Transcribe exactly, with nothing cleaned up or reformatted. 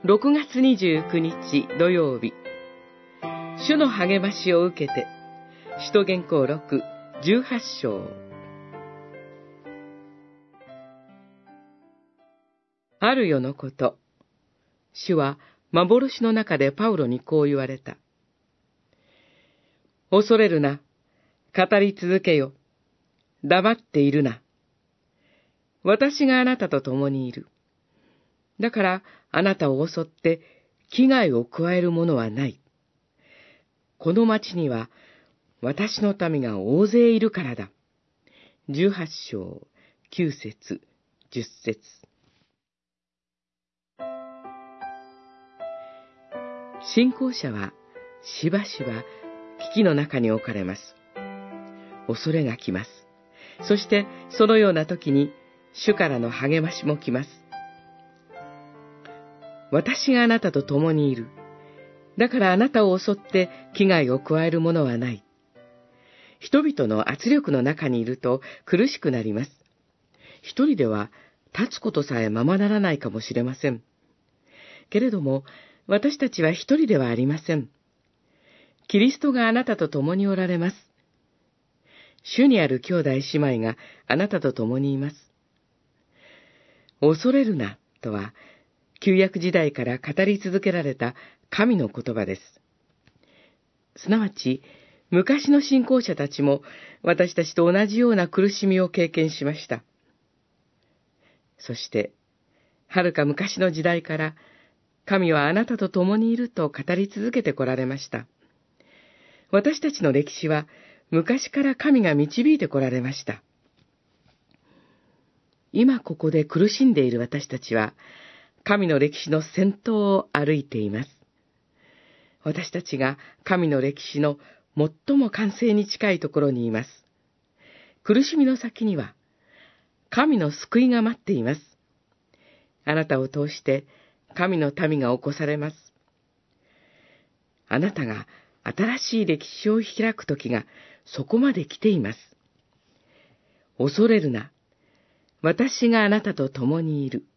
ろくがつにじゅうくにち土曜日、主の励ましを受けて、使徒言行録じゅうはちしょう。ある夜のこと、主は幻の中でパウロにこう言われた。恐れるな、語り続けよ、黙っているな。私があなたと共にいる。だからあなたを襲って危害を加えるものはない。この町には私の民が大勢いるからだ。じゅうはちしょう、きゅうせつ、じゅっせつ。信仰者はしばしば危機の中に置かれます。恐れが来ます。そしてそのような時に主からの励ましも来ます。私があなたと共にいる。だからあなたを襲って危害を加えるものはない。人々の圧力の中にいると苦しくなります。一人では立つことさえままならないかもしれません。けれども私たちは一人ではありません。キリストがあなたと共におられます。主にある兄弟姉妹があなたと共にいます。恐れるなとは、旧約時代から語り続けられた神の言葉です。すなわち、昔の信仰者たちも私たちと同じような苦しみを経験しました。そして、はるか昔の時代から、神はあなたと共にいると語り続けてこられました。私たちの歴史は、昔から神が導いてこられました。今ここで苦しんでいる私たちは、神の歴史の先頭を歩いています。私たちが神の歴史の最も完成に近いところにいます。苦しみの先には、神の救いが待っています。あなたを通して、神の民が起こされます。あなたが新しい歴史を開く時がそこまで来ています。恐れるな。私があなたと共にいる。